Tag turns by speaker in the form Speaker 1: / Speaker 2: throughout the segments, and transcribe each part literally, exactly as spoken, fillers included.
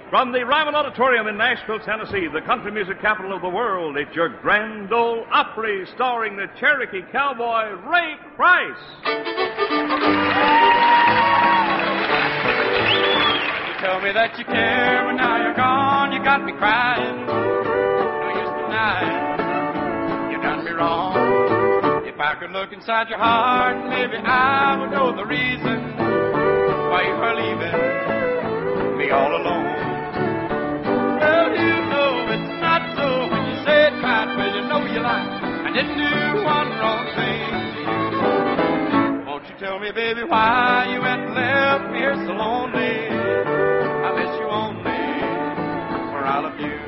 Speaker 1: From the Ryman Auditorium in Nashville, Tennessee, the country music capital of the world, it's your Grand Ole Opry starring the Cherokee cowboy, Ray Price.
Speaker 2: You tell me that you care, but now you're gone. You got me crying. No use denying. You done me wrong. If I could look inside your heart, maybe I would know the reason why you are leaving me all alone. Well, you know it's not so when you say it right. Well, you know you lied. I didn't do one wrong thing to you. Won't you tell me, baby, why you went and left me here so lonely? I miss you only, for I love you.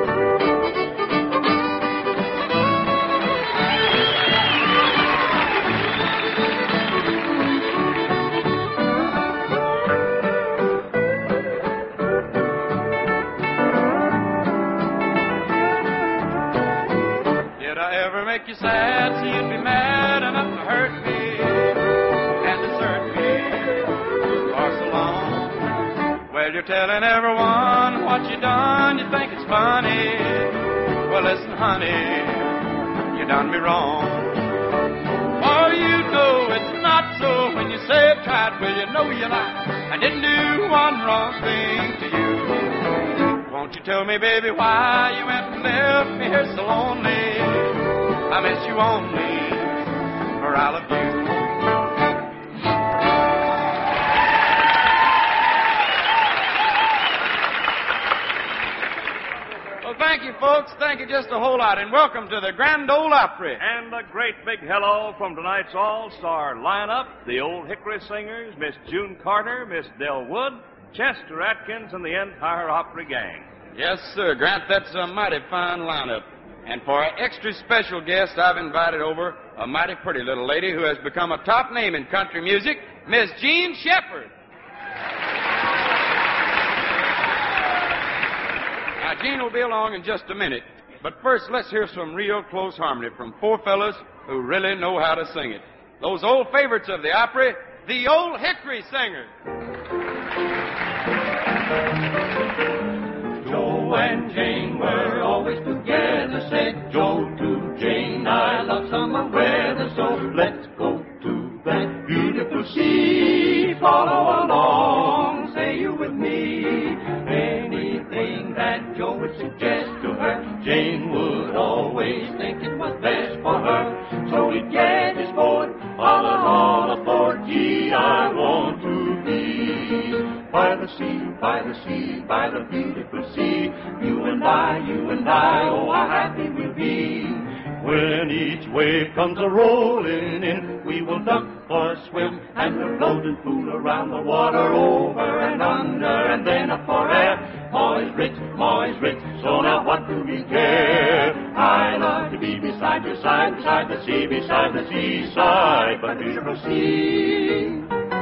Speaker 2: Make you sad, so you'd be mad enough to hurt me and desert me for so long. Well, you're telling everyone what you done. You think it's funny. Well, listen, honey, you done me wrong. Oh, you know it's not so when you say it right. Well, you know you lied. I didn't do one wrong thing to you. Won't you tell me, baby, why you went and left me here so lonely? I miss you only, for I love you. Well, thank you, folks. Thank you just a whole lot, and welcome to the Grand Ole Opry.
Speaker 1: And a great big hello from tonight's all-star lineup, the Old Hickory Singers, Miss June Carter, Miss Del Wood, Chester Atkins, and the entire Opry gang.
Speaker 2: Yes, sir, Grant, that's a mighty fine lineup. And for our extra special guest, I've invited over a mighty pretty little lady who has become a top name in country music, Miss Jean Shepherd. Now, Jean will be along in just a minute. But first, let's hear some real close harmony from four fellas who really know how to sing it. Those old favorites of the Opry, the Old Hickory Singers.
Speaker 3: Joe and Jane were always together, said Joe to Jane, I love summer weather, so let's go to that beautiful sea. Follow along, say you with me. Anything that Joe would suggest to her, Jane would always think it was best for her. So he'd get his boat, all all aboard. Gee, I want to be by the sea, by the sea, by the beautiful sea. You and I, you and I, oh, how happy we'll be. When each wave comes a-rolling in, we will duck or swim, and we'll float and fool around the water, over and under, and then up for air. Ma is rich, Ma is rich, so now what do we care? I love to be beside your side, beside the sea, beside the seaside, by the beautiful sea.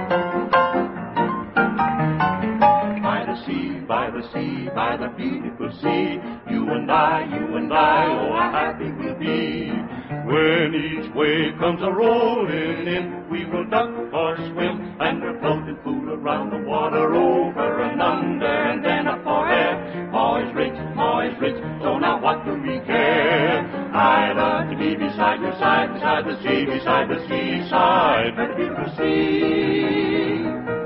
Speaker 3: Sea, by the sea, by the beautiful sea. You and I, you and I, oh, how happy we'll be. When each wave comes a-rolling in, we will duck or swim, and we'll float and fool around the water, over and under, and then up for air. Ma is rich, Ma is rich, so now what do we care? I love to be beside your side, beside the sea, beside the seaside, by the beautiful sea.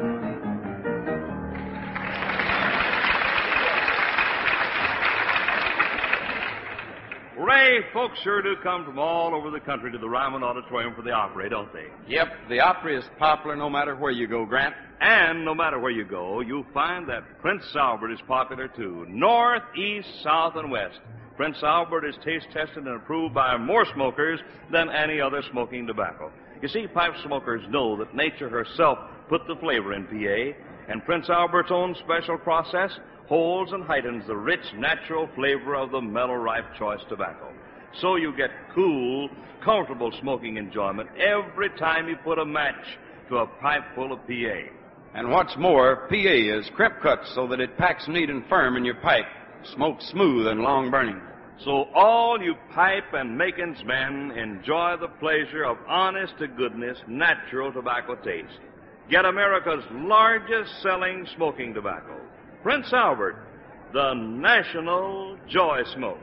Speaker 1: Ray, folks sure do come from all over the country to the Ryman Auditorium for the Opry, don't they?
Speaker 2: Yep, the Opry is popular no matter where you go, Grant.
Speaker 1: And no matter where you go, you'll find that Prince Albert is popular too. North, east, south, and west. Prince Albert is taste tested and approved by more smokers than any other smoking tobacco. You see, pipe smokers know that nature herself put the flavor in P A, and Prince Albert's own special process holds and heightens the rich, natural flavor of the mellow, ripe choice tobacco. So you get cool, comfortable smoking enjoyment every time you put a match to a pipe full of P A.
Speaker 2: And what's more, P A is crimp cut so that it packs neat and firm in your pipe, smokes smooth and long burning.
Speaker 1: So all you pipe and makings men enjoy the pleasure of honest-to-goodness, natural tobacco taste. Get America's largest selling smoking tobacco, Prince Albert, the National Joy Smoke.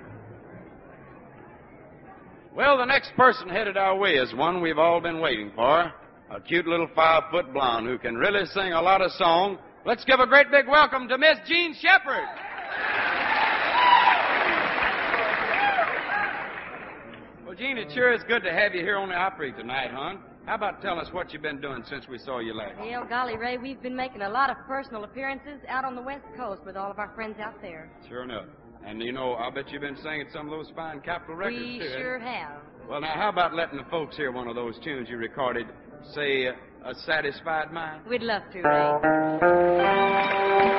Speaker 2: Well, the next person headed our way is one we've all been waiting for. A cute little five-foot blonde who can really sing a lot of song. Let's give a great big welcome to Miss Jean Shepherd. Well, Jean, it sure is good to have you here on the Opry tonight, hon. How about telling us what you've been doing since we saw you last?
Speaker 4: Well, golly, Ray, we've been making a lot of personal appearances out on the West Coast with all of our friends out there.
Speaker 2: Sure enough. And, you know, I'll bet you've been singing some of those fine Capitol records,
Speaker 4: We
Speaker 2: too.
Speaker 4: sure have.
Speaker 2: Well, now, how about letting the folks hear one of those tunes you recorded, say, uh, A Satisfied Mind?
Speaker 4: We'd love to, Ray.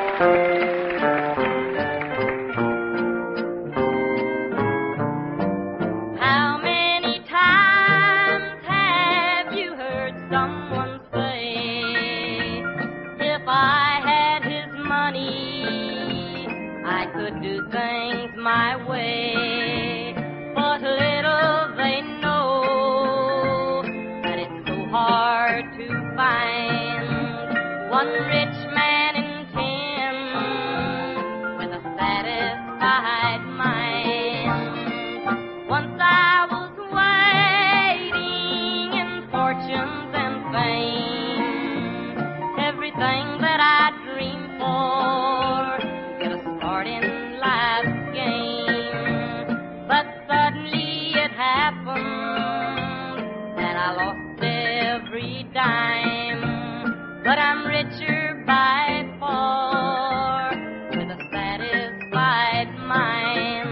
Speaker 4: How many times have you heard someone say, if I had his money, I could do things my way. But little they know that it's so hard to find one rich man in ten with a satisfied mind. Once I was waiting in fortunes and fame, everything that I dreamed for, get a start in life's game. But suddenly it happened that I lost every dime. But I'm richer by far with a satisfied mind.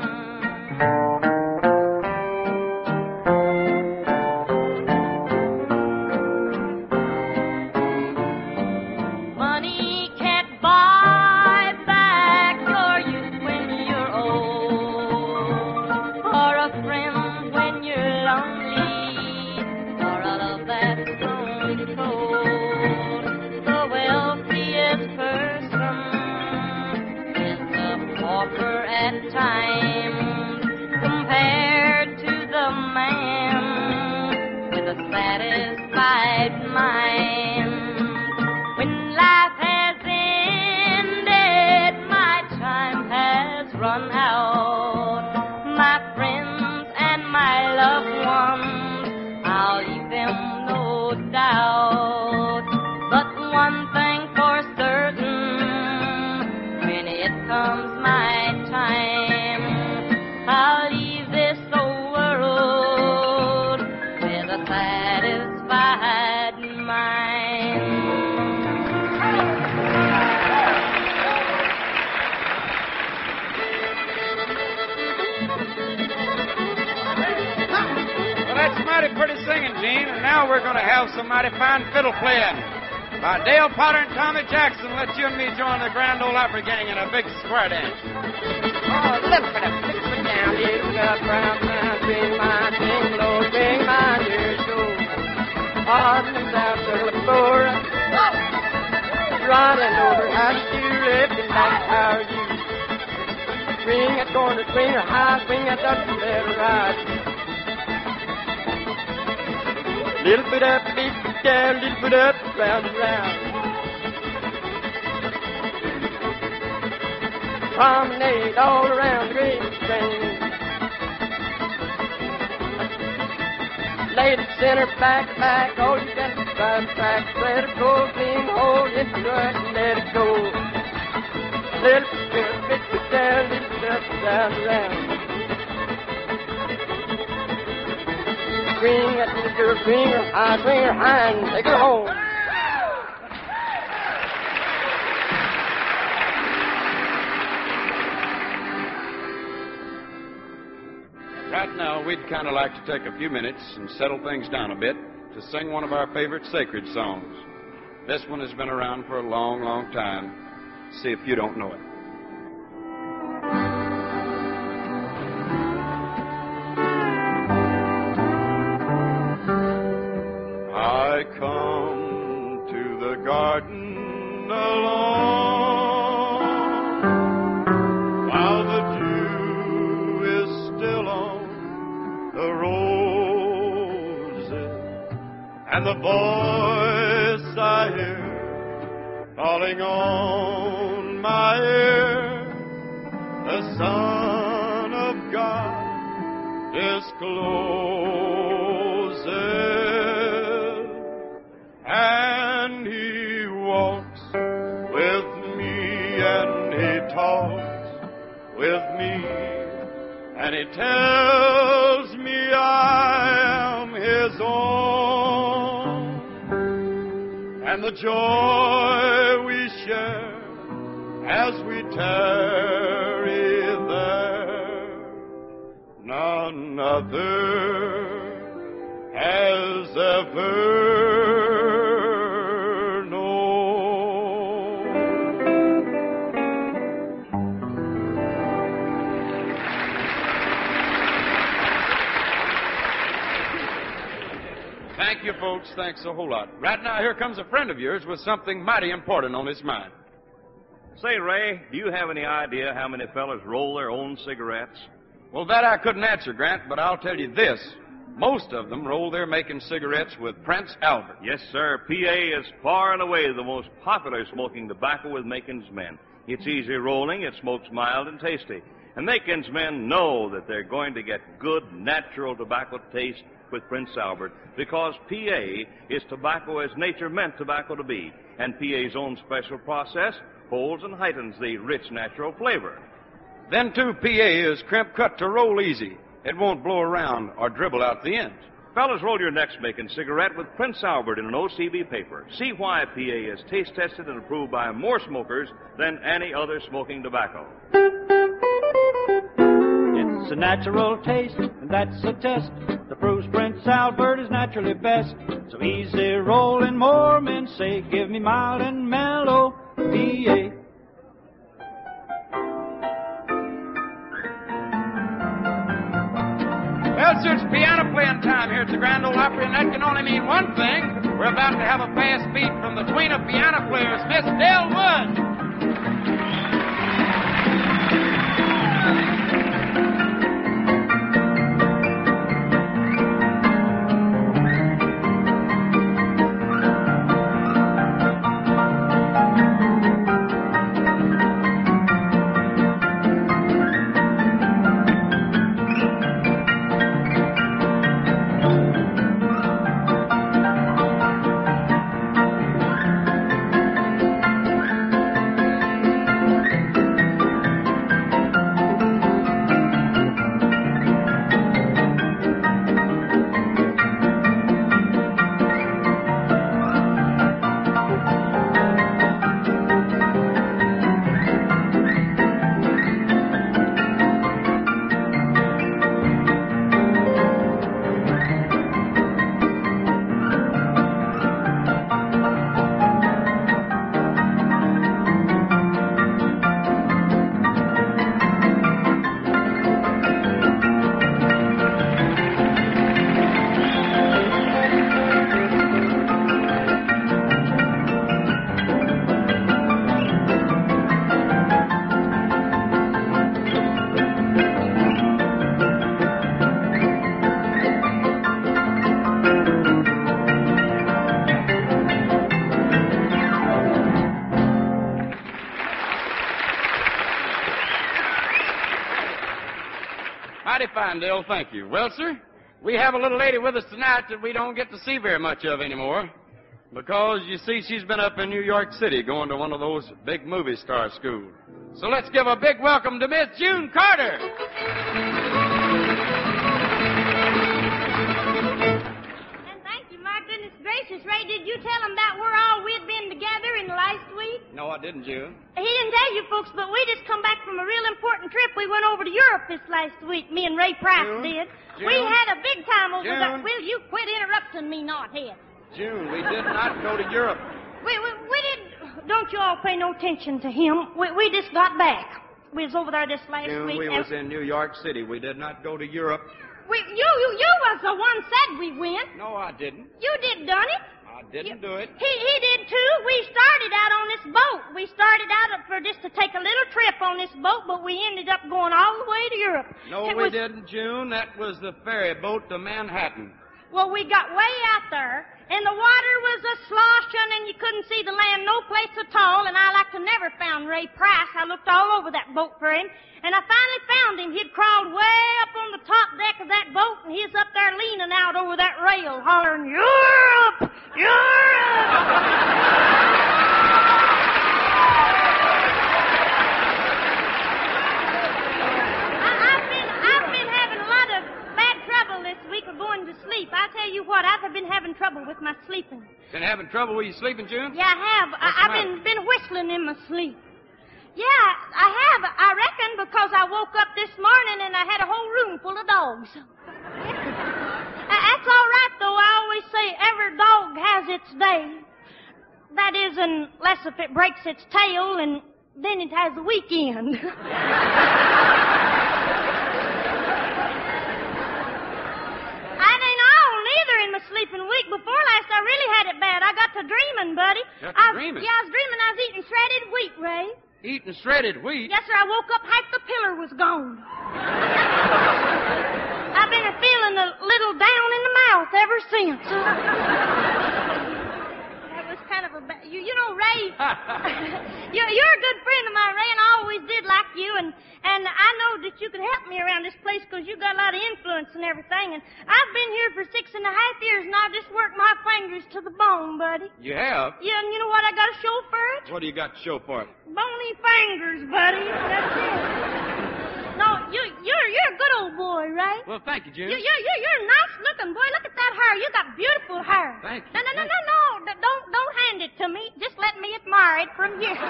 Speaker 4: Money can't buy back your youth when you're old, or a friend when you're lonely, or a love that's grown cold. The wealthiest person is a pauper at times compared to the man with a satisfied mind. When life has ended, my time has run out. My friends and my loved ones, I'll leave them no doubt. But one thing for certain, when it comes my time, I'll leave this old world with a satisfied mind.
Speaker 2: Well, that's mighty pretty singing, Gene. And now we're going to have some mighty fine fiddle playing by Dale Potter and Tommy Jackson. Let you and me join the Grand Ole Opry Gang in a big square dance.
Speaker 5: Oh, lift it up, lift it down, lift it up, round, round, swing my thing low, swing my dear soul. Arms out to the floor, running over, how do you lift it like how you swing it, corner, swing it high, swing it up, let it ride. Little bit up, little bit down, little bit up, round and round. Promenade all around the great thing. Lady center, back to back, all you got to drive track. Let it go, clean, hold it, right, and let it go. Little bit up, little bit down, little bit up, down, around. Swing that little girl, swing her high, swing her high, and take her home.
Speaker 2: Right now, we'd kind of like to take a few minutes and settle things down a bit to sing one of our favorite sacred songs. This one has been around for a long, long time. See if you don't know it. I come to the garden alone while the dew is still on the roses, and the voice I hear calling on my ear
Speaker 6: the Son of God discloses, and he walks with me, and he talks with me, and he tells me I am his own, and the joy we share as we tarry there, none other has ever known.
Speaker 2: Thank you, folks. Thanks a whole lot. Right now, here comes a friend of yours with something mighty important on his mind.
Speaker 1: Say, Ray, do you have any idea how many fellas roll their own cigarettes?
Speaker 2: Well, that I couldn't answer, Grant, but I'll tell you this. Most of them roll their making cigarettes with Prince Albert.
Speaker 1: Yes, sir. P A is far and away the most popular smoking tobacco with Macon's men. It's easy rolling, it smokes mild and tasty. And Macon's men know that they're going to get good, natural tobacco taste with Prince Albert because P A is tobacco as nature meant tobacco to be. And P A's own special process holds and heightens the rich, natural flavor.
Speaker 2: Then, too, P A is crimp cut to roll easy. It won't blow around or dribble out the ends.
Speaker 1: Fellas, roll your next making cigarette with Prince Albert in an O C B paper. See why P A is taste tested and approved by more smokers than any other smoking tobacco.
Speaker 7: It's a natural taste, and that's a test that proves Prince Albert is naturally best. So easy rolling, more men say, give me mild and mellow P A.
Speaker 2: Well, sir, it's piano playing time here at the Grand Ole Opry, and that can only mean one thing. We're about to have a fast beat from the queen of piano players, Miss Dell Wood. Fine, Dale, thank you. Well, sir, we have a little lady with us tonight that we don't get to see very much of anymore because, you see, she's been up in New York City going to one of those big movie star schools. So let's give a big welcome to Miss June Carter.
Speaker 8: And thank you, my goodness gracious. Ray, did you tell him that we're all we'd been together in the last week?
Speaker 2: No, I didn't, June.
Speaker 8: He didn't tell you folks, but we just come back from a real important trip. We went over to Europe this last week, me and Ray Price
Speaker 2: June?
Speaker 8: did.
Speaker 2: June?
Speaker 8: We had a big time over
Speaker 2: June?
Speaker 8: there. Will you quit interrupting me, knothead?
Speaker 2: June, we did not go to Europe.
Speaker 8: We, we, we did. Don't you all pay no attention to him. We, we just got back. We was over there this last
Speaker 2: June,
Speaker 8: week.
Speaker 2: we
Speaker 8: and-
Speaker 2: was in New York City. We did not go to Europe.
Speaker 8: We, you, you, you was the one said we went.
Speaker 2: No, I didn't.
Speaker 8: You did done it.
Speaker 2: I didn't do it.
Speaker 8: He, he did too. We started out on this boat. We started out for just to take a little trip on this boat, but we ended up going all the way to Europe.
Speaker 2: No,
Speaker 8: It
Speaker 2: we
Speaker 8: was-
Speaker 2: didn't, June. That was the ferry boat to Manhattan.
Speaker 8: Well, we got way out there, and the water was a sloshing, and you couldn't see the land no place at all, and I like to never found found Ray Price. I looked all over that boat for him, and I finally found him. He'd crawled way up on the top deck of that boat, and he's up there leaning out over that rail, hollering, Europe! Europe! For going to sleep. I tell you what, I've been having trouble with my sleeping.
Speaker 2: Been having trouble with you sleeping, June?
Speaker 8: Yeah, I have. I, I've been been whistling in my sleep. Yeah, I have. I reckon because I woke up this morning and I had a whole room full of dogs. That's all right, though. I always say every dog has its day. That is, unless if it breaks its tail, and then it has a weekend. Sleeping week before last, I really had it bad. I got to dreaming, buddy.
Speaker 2: Got to
Speaker 8: I,
Speaker 2: dreaming?
Speaker 8: Yeah, I was dreaming I was eating shredded wheat, Ray.
Speaker 2: Eating shredded wheat?
Speaker 8: Yes, sir. I woke up, half the pillar was gone. I've been feeling a little down in the mouth ever since. That was kind of a bad... You, you know, Ray, you're, you're a good friend of mine, Ray, and I always did like you, and, and I know that you could help me around this place because you got a lot of influence and everything, and I've been here for six and a half years, and I just worked my fingers to the bone, buddy.
Speaker 2: You have?
Speaker 8: Yeah, and you know what I got to show for it?
Speaker 2: What do you got to show for it?
Speaker 8: Bony fingers, buddy. That's it. No, you, you're, you're a good old boy, Ray.
Speaker 2: Well, thank you, June.
Speaker 8: You, you, you, you're a nice-looking boy. Look at that hair. You got beautiful hair.
Speaker 2: Thank you.
Speaker 8: No, no, no,
Speaker 2: thank
Speaker 8: no, no. Don't, don't hand it to me. Just let me admire it from here.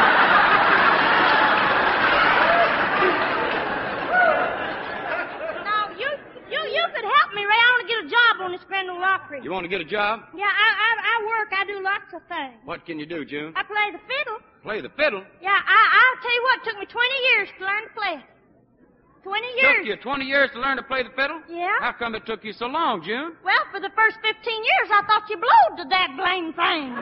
Speaker 8: Now, you, you, you could help me, Ray. I want to get a job on this Grand Ole Opry.
Speaker 2: You want to get a job?
Speaker 8: Yeah, I, I, I work. I do lots of things.
Speaker 2: What can you do, June?
Speaker 8: I play the fiddle.
Speaker 2: Play the fiddle?
Speaker 8: Yeah, I, I'll tell you what. It took me twenty years to learn to play it. Twenty years.
Speaker 2: Took you twenty years to learn to play the fiddle?
Speaker 8: Yeah.
Speaker 2: How come it took you so long, June?
Speaker 8: Well, for the first fifteen years, I thought you blowed the that blame thing.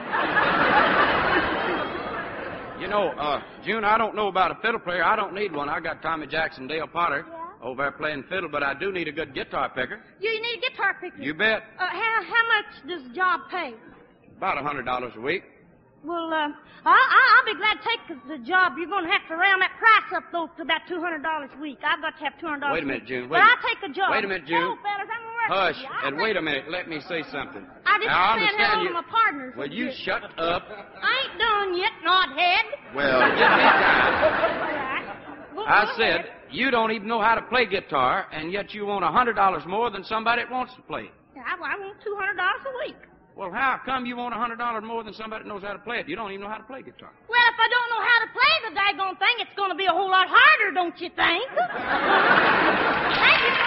Speaker 2: You know, uh, June, I don't know about a fiddle player. I don't need one. I got Tommy Jackson, Dale Potter
Speaker 8: Yeah.
Speaker 2: over there playing fiddle, but I do need a good guitar picker.
Speaker 8: You need a guitar picker.
Speaker 2: You bet.
Speaker 8: Uh, how, how much does the job pay?
Speaker 2: About a hundred dollars a week.
Speaker 8: Well, uh, I, I, I'll be glad to take the job. You're going to have to round that price up, though, to about two hundred dollars a week. I've got to have two hundred dollars
Speaker 2: Wait a minute, June.
Speaker 8: But
Speaker 2: Wait a
Speaker 8: I'll
Speaker 2: minute.
Speaker 8: take a job.
Speaker 2: Wait a minute, June.
Speaker 8: No, fellas, I'm going to work
Speaker 2: Hush,
Speaker 8: with you. I'll
Speaker 2: and
Speaker 8: take-
Speaker 2: wait a minute. Let me say something.
Speaker 8: I just
Speaker 2: Now, I
Speaker 8: said
Speaker 2: understand
Speaker 8: hello
Speaker 2: you.
Speaker 8: to my partners.
Speaker 2: Will you
Speaker 8: Yes.
Speaker 2: shut up?
Speaker 8: I ain't done yet, knothead.
Speaker 2: Well, give me time.
Speaker 8: All right. Go-
Speaker 2: I
Speaker 8: go
Speaker 2: said,
Speaker 8: ahead.
Speaker 2: you don't even know how to play guitar, and yet you want a hundred dollars more than somebody that wants to play it.
Speaker 8: Yeah, I, I want two hundred dollars a week.
Speaker 2: Well, how come you want a hundred dollars more than somebody that knows how to play it? You don't even know how to play guitar.
Speaker 8: Well, if I don't know how to play the daggone thing, it's going to be a whole lot harder, don't you think? Thank you,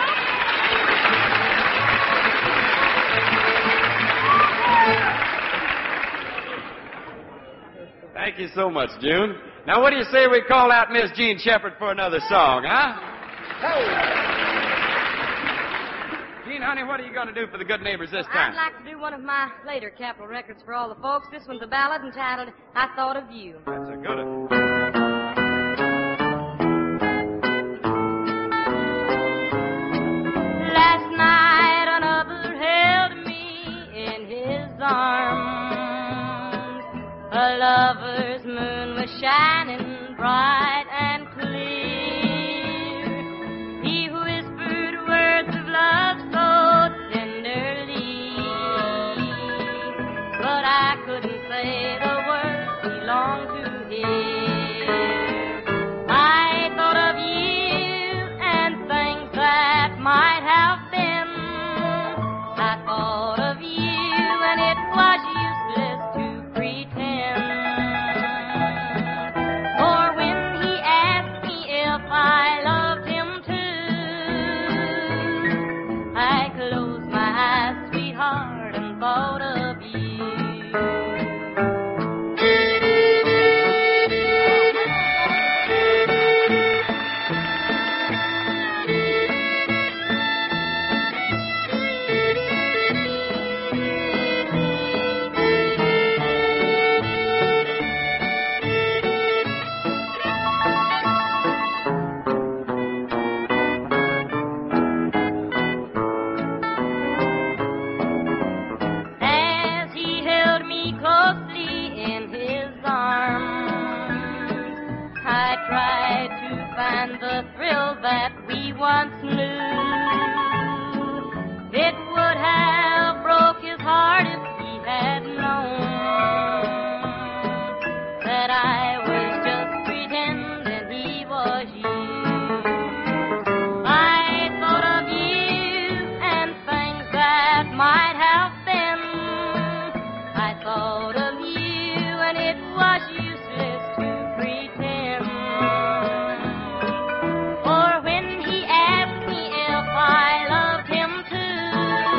Speaker 8: folks.
Speaker 2: Thank you so much, June. Now, what do you say we call out Miss Jean Shepherd for another song, huh? Jean, honey, what are you going to do for the good neighbors this
Speaker 4: I'd
Speaker 2: time?
Speaker 4: like to do one of my later Capitol records for all the folks. This one's a ballad entitled I Thought of You.
Speaker 2: That's a good one.
Speaker 4: Last night another held me in his arms. A lover's moon was shining bright and clear. He whispered words of love so tenderly, but I couldn't say the words he longed to hear. I thought of you and things that might have been. I thought of you and it was useless to pretend. For when he asked I tried to find the thrill that we once knew. It would have broke his heart if he had known that I was just pretending he was you. I thought of you and things that might have been. I thought of you and it was useless to pretend. For when he asked me if I loved him too,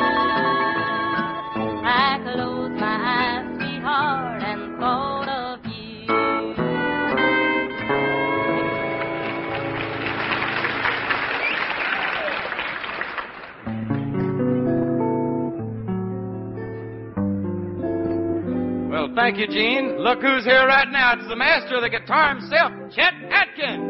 Speaker 4: I closed my eyes, sweetheart, and thought of you.
Speaker 2: Well, thank you, Gene. Look who's here right now. It's the master of the guitar himself, Chet Atkins.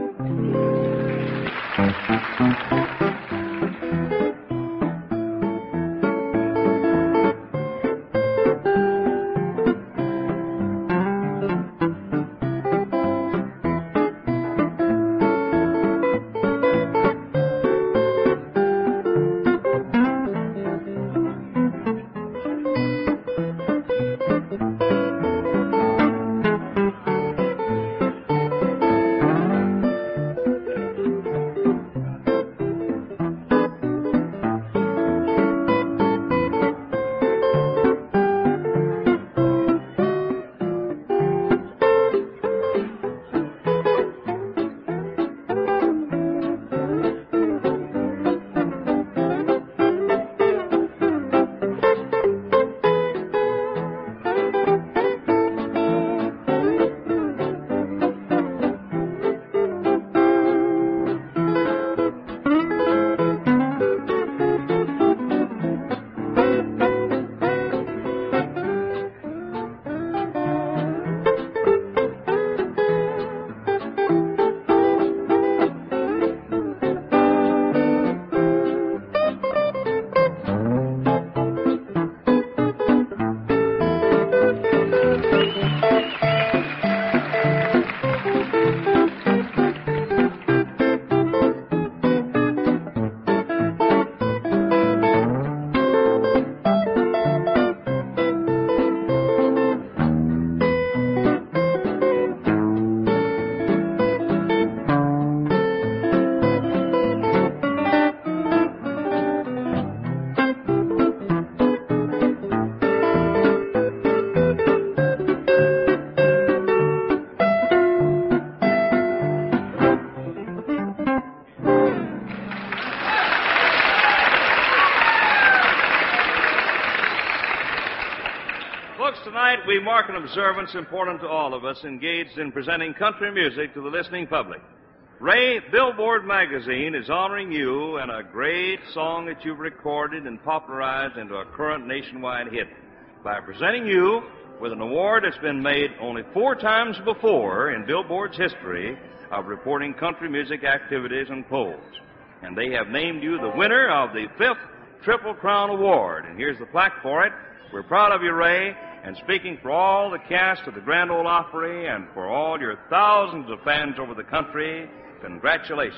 Speaker 1: Tonight, we mark an observance important to all of us engaged in presenting country music to the listening public. Ray, Billboard magazine is honoring you and a great song that you've recorded and popularized into a current nationwide hit by presenting you with an award that's been made only four times before in Billboard's history of reporting country music activities and polls. And they have named you the winner of the fifth Triple Crown Award. And here's the plaque for it. We're proud of you, Ray. And speaking for all the cast of the Grand Ole Opry and for all your thousands of fans over the country, congratulations.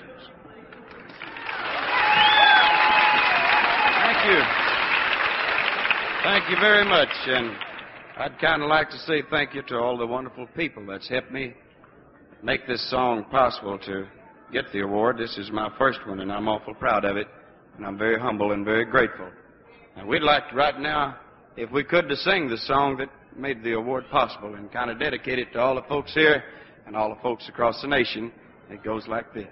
Speaker 2: Thank you. Thank you very much. And I'd kind of like to say thank you to all the wonderful people that's helped me make this song possible to get the award. This is my first one, and I'm awful proud of it. And I'm very humble and very grateful. And we'd like to, right now, if we could, to sing the song that made the award possible and kind of dedicate it to all the folks here and all the folks across the nation. It goes like this.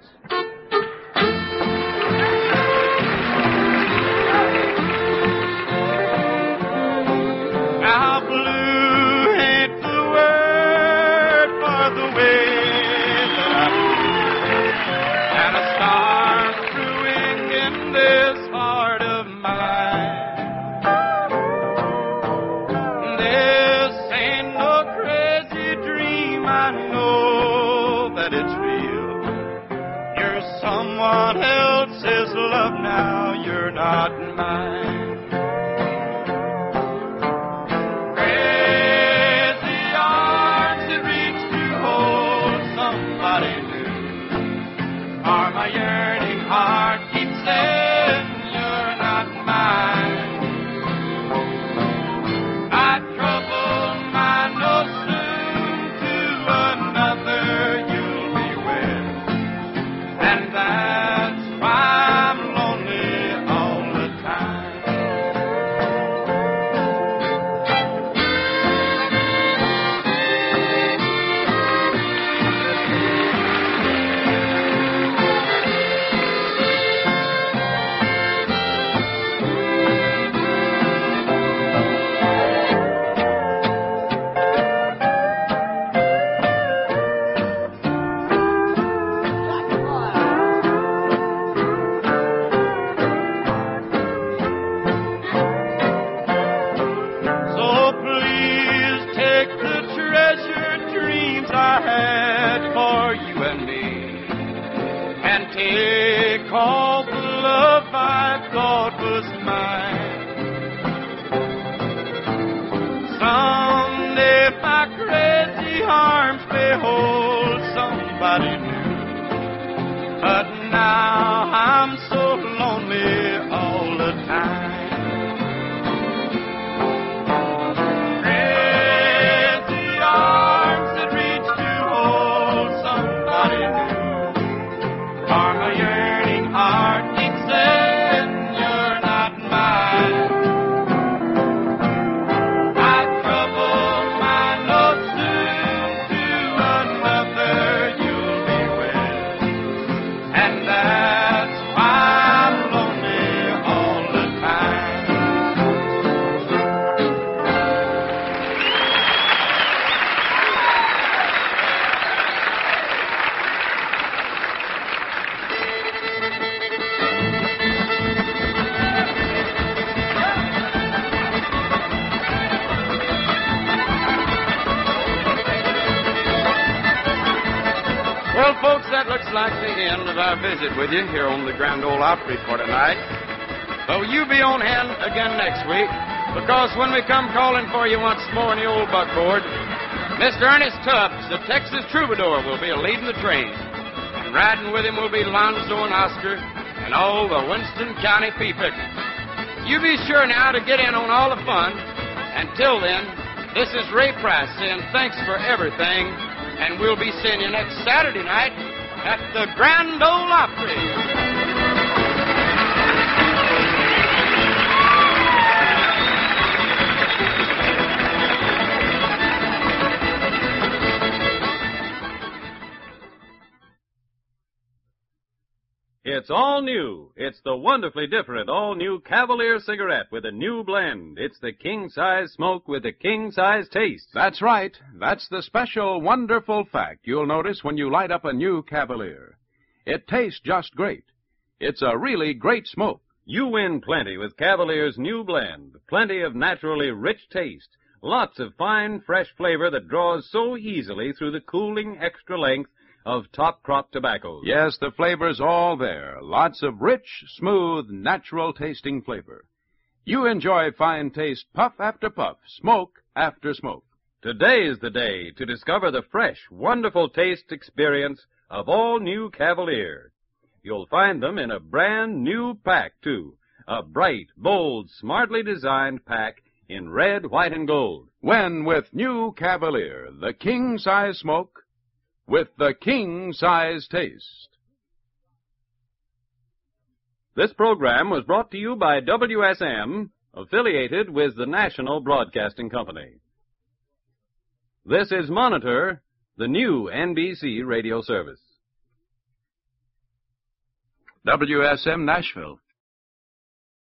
Speaker 6: How blue ain't the word for the way that I feel, and a storm brewing in this heart of mine. This ain't no crazy dream, I know that it's real. You're someone else's love now, you're not mine. Somebody take all the love I thought was mine. Someday my crazy arms may hold somebody new, but now I'm so lonely all the time. Crazy arms that reach to hold somebody new, or my yearning heart keeps saying you're not mine. I trouble my note soon to another you'll be with, and that's why I'm lonely all the time. Well, folks, that looks like the end of our visit with you here on the Grand Ole Opry for tonight. So you be on hand again next week, because when we come calling for you once more in the old buckboard, Mister Ernest Tubbs, the Texas Troubadour, will be leading the train. And riding with him will be Lonzo and Oscar and all the Winston County pea pickers. You be sure now to get in on all the fun. Until then, this is Ray Price saying thanks for everything, and we'll be seeing you next Saturday night at the Grand Ole Opry.
Speaker 9: It's all new. It's the wonderfully different all-new Cavalier cigarette with a new blend. It's the king-size smoke with the king-size taste.
Speaker 10: That's right. That's the special, wonderful fact you'll notice when you light up a new Cavalier. It tastes just great. It's a really great smoke.
Speaker 9: You win plenty with Cavalier's new blend. Plenty of naturally rich taste. Lots of fine, fresh flavor that draws so easily through the cooling extra length of top crop tobaccos.
Speaker 10: Yes, the flavor's all there. Lots of rich, smooth, natural-tasting flavor. You enjoy fine taste puff after puff, smoke after smoke.
Speaker 9: Today is the day to discover the fresh, wonderful taste experience of all new Cavalier. You'll find them in a brand new pack, too. A bright, bold, smartly designed pack in red, white, and gold.
Speaker 10: When with new Cavalier, the king-size smoke with the king-size taste.
Speaker 9: This program was brought to you by W S M, affiliated with the National Broadcasting Company. This is Monitor, the new N B C radio service.
Speaker 10: W S M Nashville.